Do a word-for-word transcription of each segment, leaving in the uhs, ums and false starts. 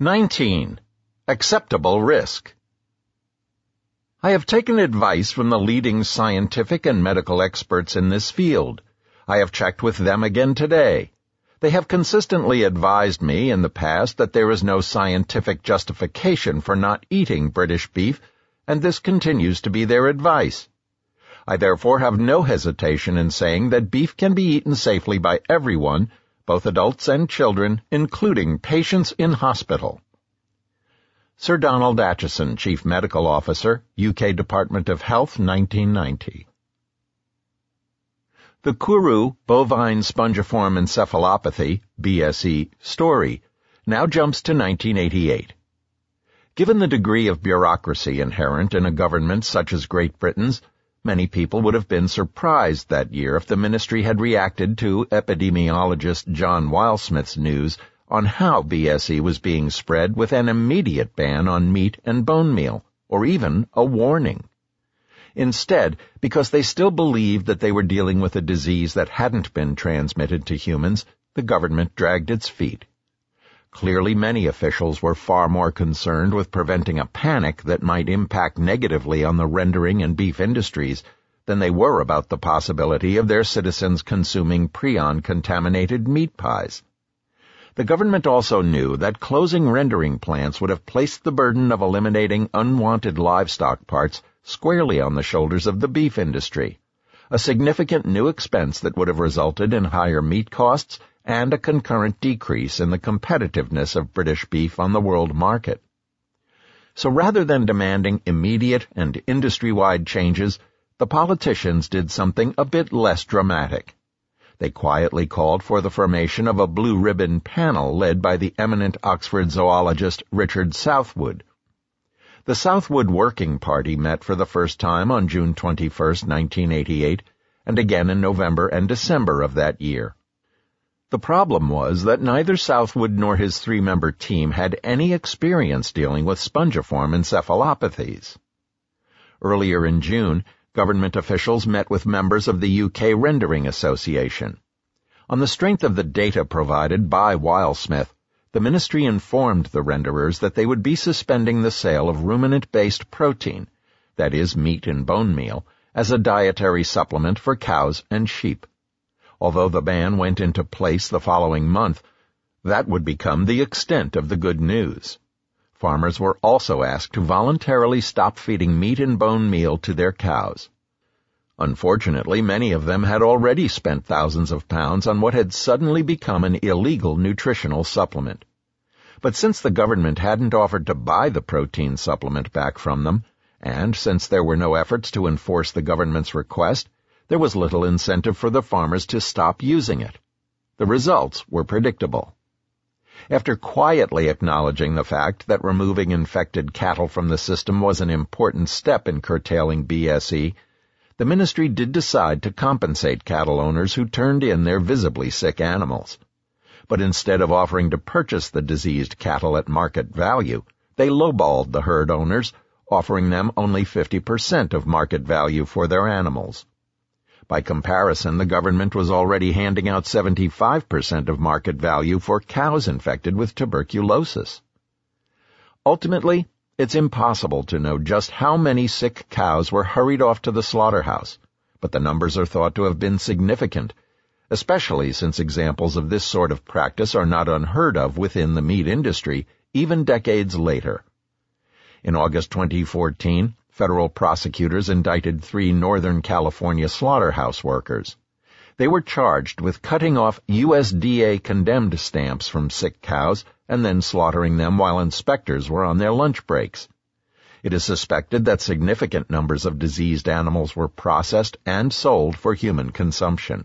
nineteen. Acceptable risk. I have taken advice from the leading scientific and medical experts in this field. I have checked with them again today. They have consistently advised me in the past that there is no scientific justification for not eating British beef, and this continues to be their advice. I therefore have no hesitation in saying that beef can be eaten safely by everyone, both adults and children, including patients in hospital. Sir Donald Acheson, Chief Medical Officer, U K Department of Health, nineteen ninety. The Kourou bovine spongiform encephalopathy, B S E, story now jumps to nineteen eighty-eight. Given the degree of bureaucracy inherent in a government such as Great Britain's, many people would have been surprised that year if the ministry had reacted to epidemiologist John Wilesmith's news on how B S E was being spread with an immediate ban on meat and bone meal, or even a warning. Instead, because they still believed that they were dealing with a disease that hadn't been transmitted to humans, the government dragged its feet. Clearly, many officials were far more concerned with preventing a panic that might impact negatively on the rendering and beef industries than they were about the possibility of their citizens consuming prion-contaminated meat pies. The government also knew that closing rendering plants would have placed the burden of eliminating unwanted livestock parts squarely on the shoulders of the beef industry, a significant new expense that would have resulted in higher meat costs and a concurrent decrease in the competitiveness of British beef on the world market. So rather than demanding immediate and industry-wide changes, the politicians did something a bit less dramatic. They quietly called for the formation of a blue-ribbon panel led by the eminent Oxford zoologist Richard Southwood. The Southwood Working Party met for the first time on June twenty-first, nineteen eighty-eight, and again in November and December of that year. The problem was that neither Southwood nor his three-member team had any experience dealing with spongiform encephalopathies. Earlier in June, government officials met with members of the U K Rendering Association. On the strength of the data provided by Wilesmith, the ministry informed the renderers that they would be suspending the sale of ruminant-based protein, that is, meat and bone meal, as a dietary supplement for cows and sheep. Although the ban went into place the following month, that would become the extent of the good news. Farmers were also asked to voluntarily stop feeding meat and bone meal to their cows. Unfortunately, many of them had already spent thousands of pounds on what had suddenly become an illegal nutritional supplement. But since the government hadn't offered to buy the protein supplement back from them, and since there were no efforts to enforce the government's request, there was little incentive for the farmers to stop using it. The results were predictable. After quietly acknowledging the fact that removing infected cattle from the system was an important step in curtailing B S E, the ministry did decide to compensate cattle owners who turned in their visibly sick animals. But instead of offering to purchase the diseased cattle at market value, they lowballed the herd owners, offering them only fifty percent of market value for their animals. By comparison, the government was already handing out seventy-five percent of market value for cows infected with tuberculosis. Ultimately, it's impossible to know just how many sick cows were hurried off to the slaughterhouse, but the numbers are thought to have been significant, especially since examples of this sort of practice are not unheard of within the meat industry, even decades later. In August twenty fourteen, federal prosecutors indicted three Northern California slaughterhouse workers. They were charged with cutting off U S D A-condemned stamps from sick cows and then slaughtering them while inspectors were on their lunch breaks. It is suspected that significant numbers of diseased animals were processed and sold for human consumption.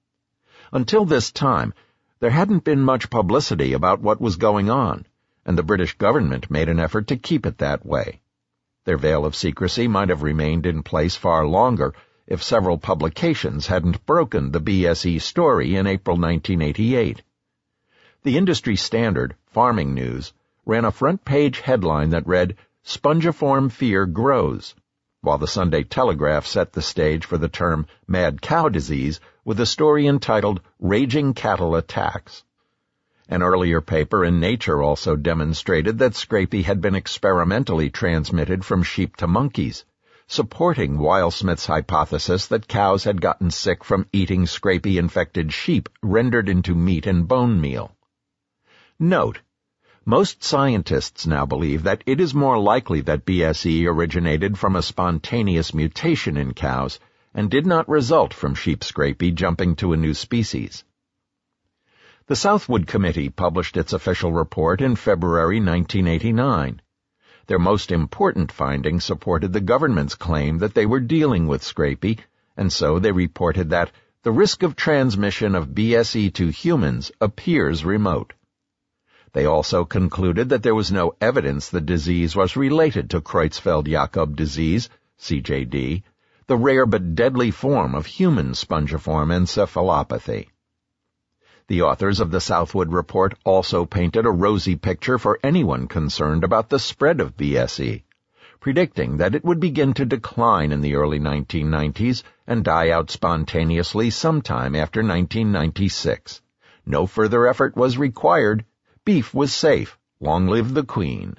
Until this time, there hadn't been much publicity about what was going on, and the British government made an effort to keep it that way. Their veil of secrecy might have remained in place far longer if several publications hadn't broken the B S E story in April nineteen eighty-eight. The industry standard, Farming News, ran a front-page headline that read, "Spongiform Fear Grows," while the Sunday Telegraph set the stage for the term mad cow disease with a story entitled Raging Cattle Attacks. An earlier paper in Nature also demonstrated that scrapie had been experimentally transmitted from sheep to monkeys, supporting Weil-Smith's hypothesis that cows had gotten sick from eating scrapie-infected sheep rendered into meat and bone meal. Note: most scientists now believe that it is more likely that B S E originated from a spontaneous mutation in cows and did not result from sheep scrapie jumping to a new species. The Southwood Committee published its official report in February nineteen eighty-nine. Their most important finding supported the government's claim that they were dealing with scrapie, and so they reported that the risk of transmission of B S E to humans appears remote. They also concluded that there was no evidence the disease was related to Creutzfeldt-Jakob disease, C J D, the rare but deadly form of human spongiform encephalopathy. The authors of the Southwood report also painted a rosy picture for anyone concerned about the spread of B S E, predicting that it would begin to decline in the early nineteen nineties and die out spontaneously sometime after nineteen ninety-six. No further effort was required. Beef was safe. Long live the Queen.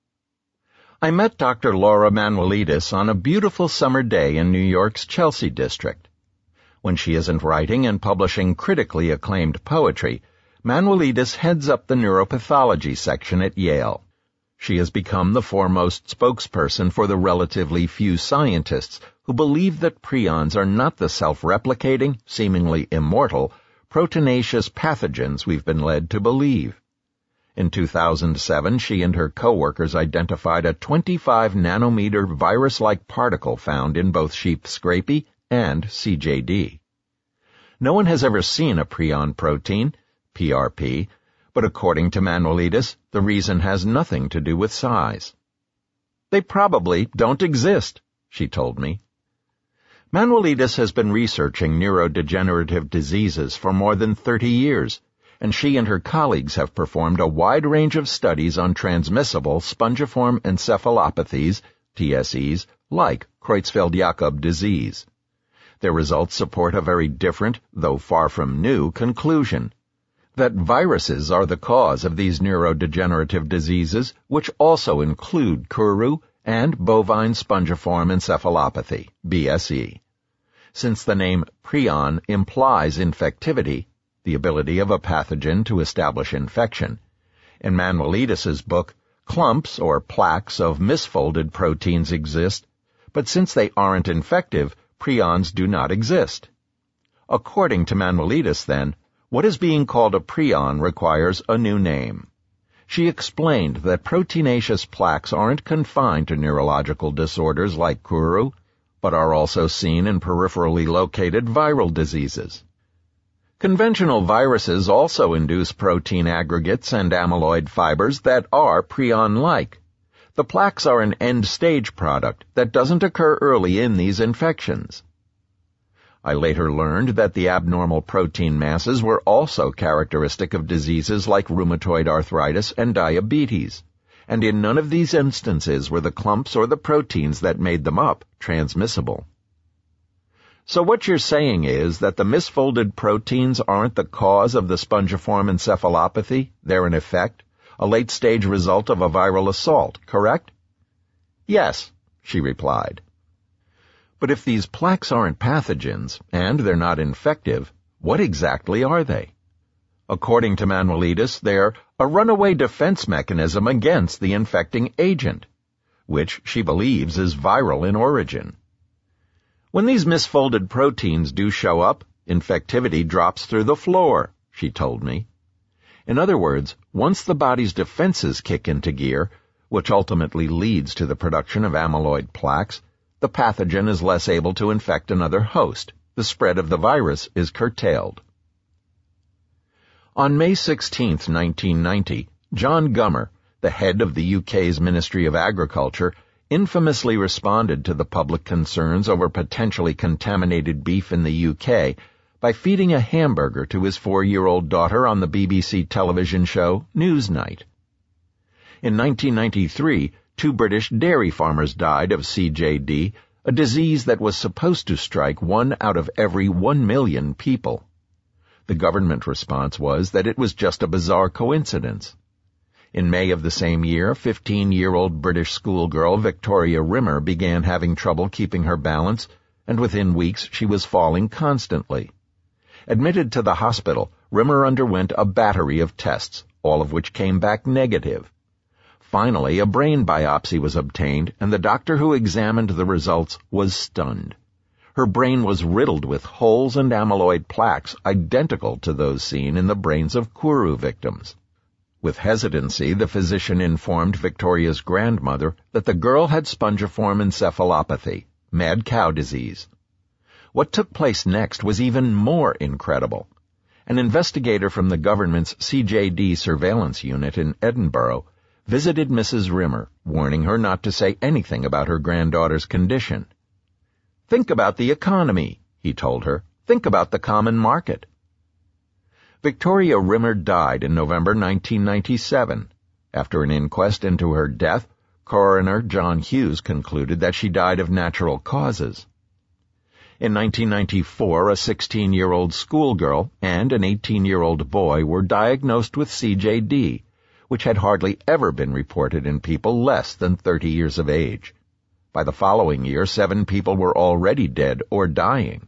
I met Doctor Laura Manuelidis on a beautiful summer day in New York's Chelsea district. When she isn't writing and publishing critically acclaimed poetry, Manuelidis heads up the neuropathology section at Yale. She has become the foremost spokesperson for the relatively few scientists who believe that prions are not the self-replicating, seemingly immortal, proteinaceous pathogens we've been led to believe. In two thousand seven, she and her co-workers identified a twenty-five nanometer virus-like particle found in both sheep scrapie and C J D. No one has ever seen a prion protein, P R P, but according to Manuelidis, the reason has nothing to do with size. They probably don't exist, she told me. Manuelidis has been researching neurodegenerative diseases for more than thirty years, and she and her colleagues have performed a wide range of studies on transmissible spongiform encephalopathies, T S Es, like Creutzfeldt-Jakob disease. Their results support a very different, though far from new, conclusion: that viruses are the cause of these neurodegenerative diseases, which also include Kuru and bovine spongiform encephalopathy, B S E. Since the name prion implies infectivity, the ability of a pathogen to establish infection, in Manuelidis's book, clumps or plaques of misfolded proteins exist, but since they aren't infective, prions do not exist. According to Manuelidis, then, what is being called a prion requires a new name. She explained that proteinaceous plaques aren't confined to neurological disorders like Kuru, but are also seen in peripherally located viral diseases. Conventional viruses also induce protein aggregates and amyloid fibers that are prion-like. The plaques are an end-stage product that doesn't occur early in these infections. I later learned that the abnormal protein masses were also characteristic of diseases like rheumatoid arthritis and diabetes, and in none of these instances were the clumps or the proteins that made them up transmissible. So what you're saying is that the misfolded proteins aren't the cause of the spongiform encephalopathy, they're an effect, a late-stage result of a viral assault, correct? Yes, she replied. But if these plaques aren't pathogens, and they're not infective, what exactly are they? According to Manuelidis, they're a runaway defense mechanism against the infecting agent, which she believes is viral in origin. When these misfolded proteins do show up, infectivity drops through the floor, she told me. In other words, once the body's defenses kick into gear, which ultimately leads to the production of amyloid plaques, the pathogen is less able to infect another host. The spread of the virus is curtailed. On May sixteenth, nineteen ninety, John Gummer, the head of the U K's Ministry of Agriculture, infamously responded to the public concerns over potentially contaminated beef in the U K by feeding a hamburger to his four-year-old daughter on the B B C television show Newsnight. In nineteen ninety-three, two British dairy farmers died of C J D, a disease that was supposed to strike one out of every one million people. The government response was that it was just a bizarre coincidence. In May of the same year, fifteen-year-old British schoolgirl Victoria Rimmer began having trouble keeping her balance, and within weeks she was falling constantly. Admitted to the hospital, Rimmer underwent a battery of tests, all of which came back negative. Finally, a brain biopsy was obtained, and the doctor who examined the results was stunned. Her brain was riddled with holes and amyloid plaques identical to those seen in the brains of Kourou victims. With hesitancy, the physician informed Victoria's grandmother that the girl had spongiform encephalopathy, mad cow disease. What took place next was even more incredible. An investigator from the government's C J D surveillance unit in Edinburgh visited Missus Rimmer, warning her not to say anything about her granddaughter's condition. "Think about the economy," he told her. "Think about the common market." Victoria Rimmer died in November nineteen ninety-seven. After an inquest into her death, coroner John Hughes concluded that she died of natural causes. In nineteen ninety-four, a sixteen-year-old schoolgirl and an eighteen-year-old boy were diagnosed with C J D, which had hardly ever been reported in people less than thirty years of age. By the following year, seven people were already dead or dying.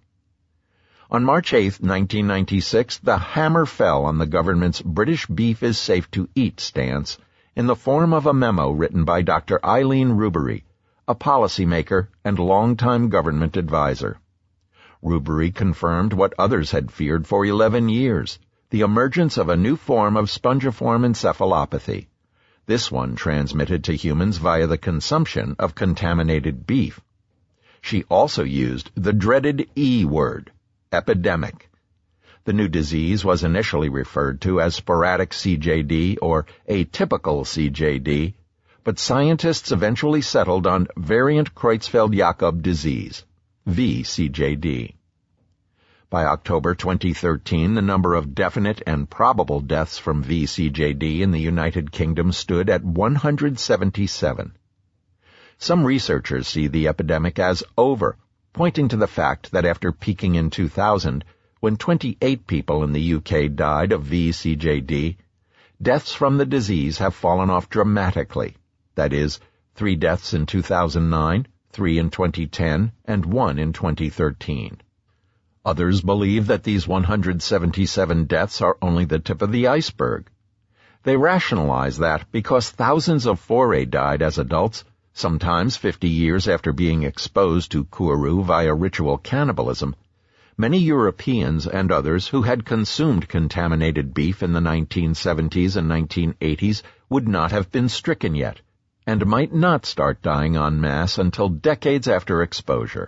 On March eighth, nineteen ninety-six, the hammer fell on the government's British beef is safe to eat stance in the form of a memo written by Doctor Eileen Rubery, a policymaker and longtime government advisor. Rubery confirmed what others had feared for eleven years, the emergence of a new form of spongiform encephalopathy. This one transmitted to humans via the consumption of contaminated beef. She also used the dreaded E word, epidemic. The new disease was initially referred to as sporadic C J D or atypical C J D, but scientists eventually settled on variant Creutzfeldt-Jakob disease, V C J D. By October twenty thirteen, the number of definite and probable deaths from V C J D in the United Kingdom stood at one hundred seventy-seven. Some researchers see the epidemic as over, pointing to the fact that after peaking in two thousand, when twenty-eight people in the U K died of V C J D, deaths from the disease have fallen off dramatically. That is, three deaths in two thousand nine, three in twenty ten, and one in twenty thirteen. Others believe that these one hundred seventy-seven deaths are only the tip of the iceberg. They rationalize that because thousands of foray died as adults, sometimes fifty years after being exposed to Kourou via ritual cannibalism, many Europeans and others who had consumed contaminated beef in the nineteen seventies and nineteen eighties would not have been stricken yet, and might not start dying en masse until decades after exposure.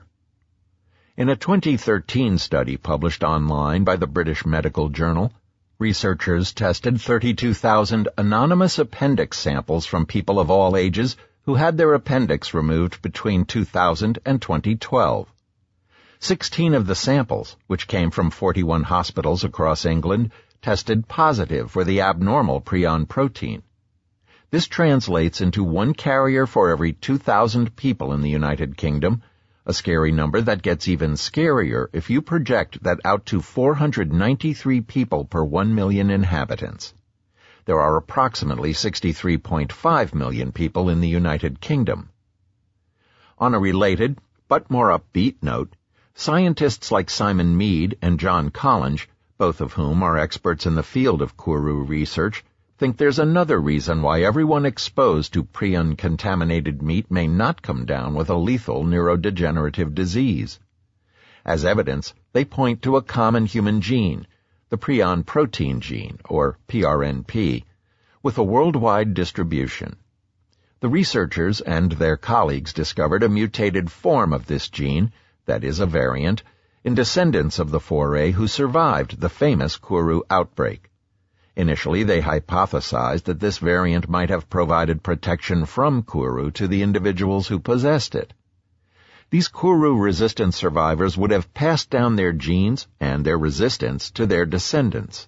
In a twenty thirteen study published online by the British Medical Journal, researchers tested thirty-two thousand anonymous appendix samples from people of all ages who had their appendix removed between two thousand and twenty twelve. Sixteen of the samples, which came from forty-one hospitals across England, tested positive for the abnormal prion protein. This translates into one carrier for every two thousand people in the United Kingdom, a scary number that gets even scarier if you project that out to four hundred ninety-three people per one million inhabitants. There are approximately sixty-three point five million people in the United Kingdom. On a related, but more upbeat note, scientists like Simon Mead and John Collins, both of whom are experts in the field of Kourou research, think there's another reason why everyone exposed to prion-contaminated meat may not come down with a lethal neurodegenerative disease. As evidence, they point to a common human gene, the prion protein gene, or P R N P, with a worldwide distribution. The researchers and their colleagues discovered a mutated form of this gene, that is a variant, in descendants of the foray who survived the famous Kourou outbreak. Initially, they hypothesized that this variant might have provided protection from Kourou to the individuals who possessed it. These Kourou-resistant survivors would have passed down their genes and their resistance to their descendants.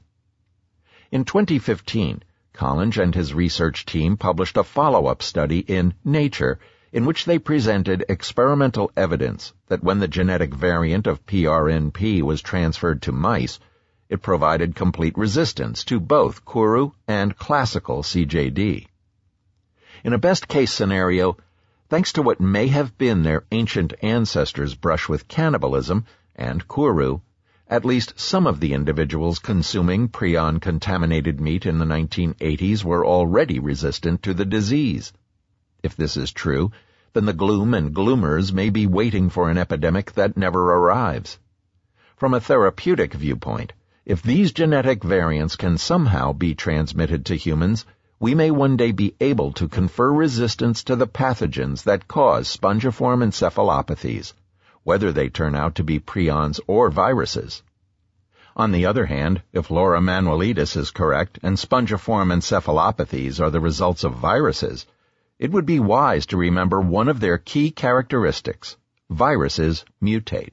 In twenty fifteen, Collins and his research team published a follow-up study in Nature in which they presented experimental evidence that when the genetic variant of P R N P was transferred to mice, It provided complete resistance to both Kuru and classical C J D. In a best-case scenario, thanks to what may have been their ancient ancestors' brush with cannibalism and Kuru, at least some of the individuals consuming prion-contaminated meat in the nineteen eighties were already resistant to the disease. If this is true, then the gloom and gloomers may be waiting for an epidemic that never arrives. From a therapeutic viewpoint, if these genetic variants can somehow be transmitted to humans, we may one day be able to confer resistance to the pathogens that cause spongiform encephalopathies, whether they turn out to be prions or viruses. On the other hand, if Laura Manuelidis is correct and spongiform encephalopathies are the results of viruses, it would be wise to remember one of their key characteristics: viruses mutate.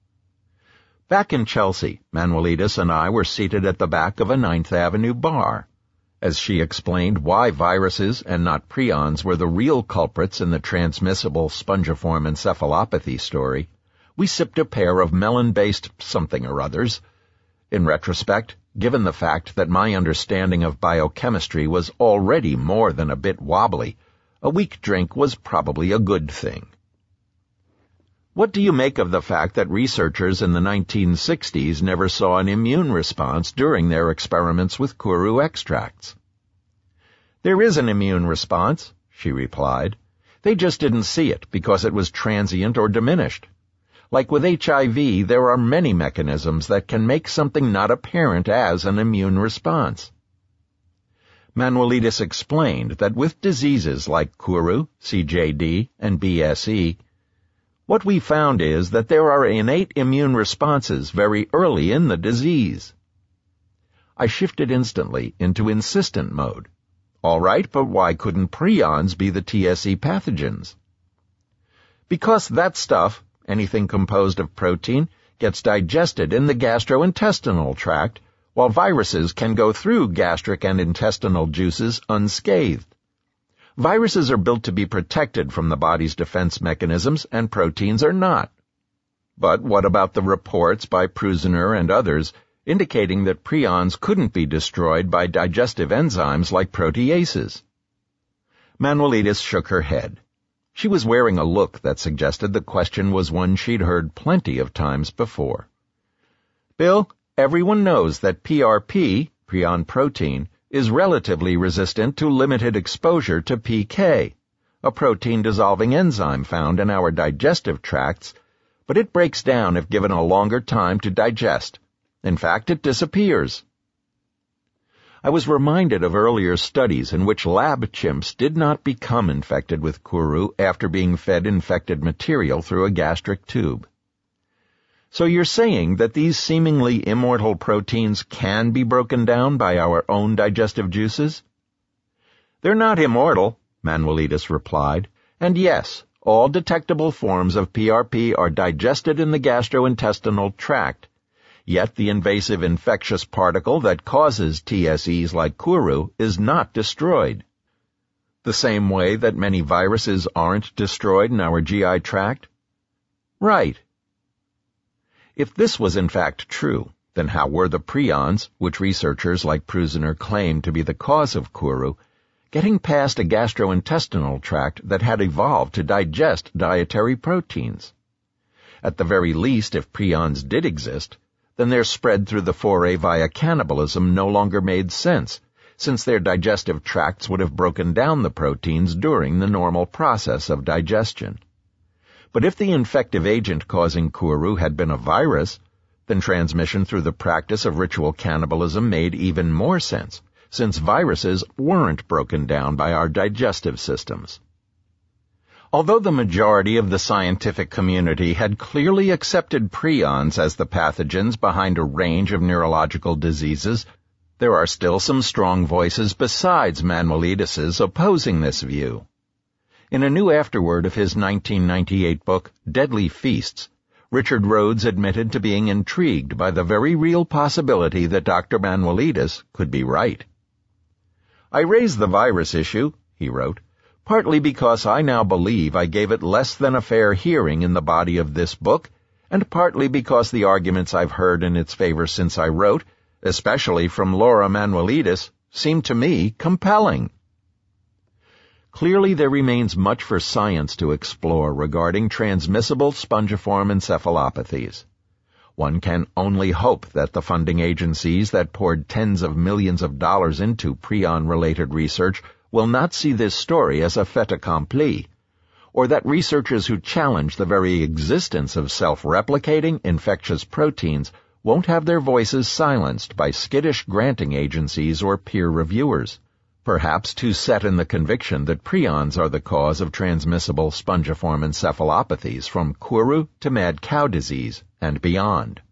Back in Chelsea, Manuelidis and I were seated at the back of a Ninth Avenue bar. As she explained why viruses and not prions were the real culprits in the transmissible spongiform encephalopathy story, we sipped a pair of melon-based something or others. In retrospect, given the fact that my understanding of biochemistry was already more than a bit wobbly, a weak drink was probably a good thing. What do you make of the fact that researchers in the nineteen sixties never saw an immune response during their experiments with Kuru extracts? There is an immune response, she replied. They just didn't see it because it was transient or diminished. Like with H I V, there are many mechanisms that can make something not apparent as an immune response. Manuelidis explained that with diseases like Kuru, C J D, and B S E, what we found is that there are innate immune responses very early in the disease. I shifted instantly into insistent mode. All right, but why couldn't prions be the T S E pathogens? Because that stuff, anything composed of protein, gets digested in the gastrointestinal tract, while viruses can go through gastric and intestinal juices unscathed. Viruses are built to be protected from the body's defense mechanisms, and proteins are not. But what about the reports by Prusiner and others indicating that prions couldn't be destroyed by digestive enzymes like proteases? Manuelidis shook her head. She was wearing a look that suggested the question was one she'd heard plenty of times before. Bill, everyone knows that P R P, prion protein, is relatively resistant to limited exposure to P K, a protein-dissolving enzyme found in our digestive tracts, but it breaks down if given a longer time to digest. In fact, it disappears. I was reminded of earlier studies in which lab chimps did not become infected with Kuru after being fed infected material through a gastric tube. So you're saying that these seemingly immortal proteins can be broken down by our own digestive juices? They're not immortal, Manuelidis replied, and yes, all detectable forms of P R P are digested in the gastrointestinal tract, yet the invasive infectious particle that causes T S Es like Kuru is not destroyed. The same way that many viruses aren't destroyed in our G I tract? Right. If this was in fact true, then how were the prions, which researchers like Prusiner claim to be the cause of Kuru, getting past a gastrointestinal tract that had evolved to digest dietary proteins? At the very least, if prions did exist, then their spread through the foray via cannibalism no longer made sense, since their digestive tracts would have broken down the proteins during the normal process of digestion. But if the infective agent causing Kuru had been a virus, then transmission through the practice of ritual cannibalism made even more sense, since viruses weren't broken down by our digestive systems. Although the majority of the scientific community had clearly accepted prions as the pathogens behind a range of neurological diseases, there are still some strong voices besides Manuelidis's opposing this view. In a new afterword of his nineteen ninety-eight book, Deadly Feasts, Richard Rhodes admitted to being intrigued by the very real possibility that Doctor Manuelidis could be right. I raise the virus issue, he wrote, partly because I now believe I gave it less than a fair hearing in the body of this book, and partly because the arguments I've heard in its favor since I wrote especially from Laura Manuelidis, seem to me compelling. Clearly there remains much for science to explore regarding transmissible spongiform encephalopathies. One can only hope that the funding agencies that poured tens of millions of dollars into prion-related research will not see this story as a fait accompli, or that researchers who challenge the very existence of self-replicating infectious proteins won't have their voices silenced by skittish granting agencies or peer reviewers, perhaps too set in the conviction that prions are the cause of transmissible spongiform encephalopathies from Kuru to mad cow disease and beyond.